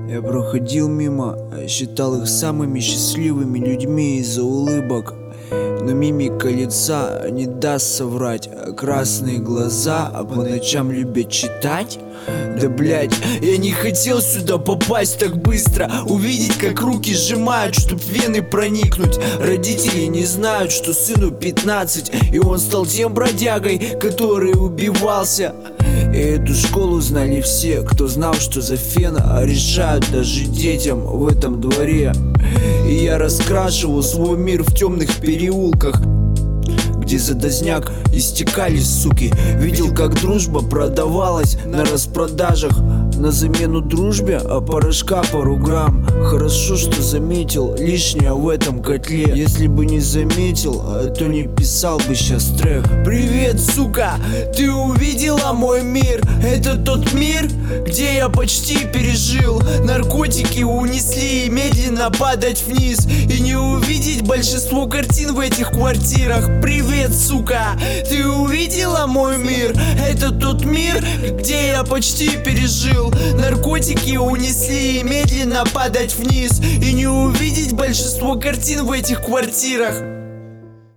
Я проходил мимо, считал их самыми счастливыми людьми из-за улыбок. Но мимика лица не даст соврать. Красные глаза, а по ночам любят читать. Да блять, я не хотел сюда попасть так быстро. Увидеть, как руки сжимают, чтоб в вены проникнуть. Родители не знают, что сыну 15, и он стал тем бродягой, который убивался. И эту школу знали все, кто знал, что за фена решают даже детям в этом дворе. И я раскрашивал свой мир в темных переулках, где за дозняк истекались суки. Видел, как дружба продавалась на распродажах. На замену дружбе порошка пару грамм. Хорошо, что заметил лишнее в этом котле. Если бы не заметил, то не писал бы сейчас трек. Привет, сука, ты увидела мой мир? Это тот мир, где я почти пережил. Наркотики унесли медленно падать вниз, и не увидеть большинство картин в этих квартирах. Привет, сука, ты увидела мой мир? Это тот мир, где я почти пережил. Наркотики унесли медленно падать вниз, и не увидеть большинство картин в этих квартирах.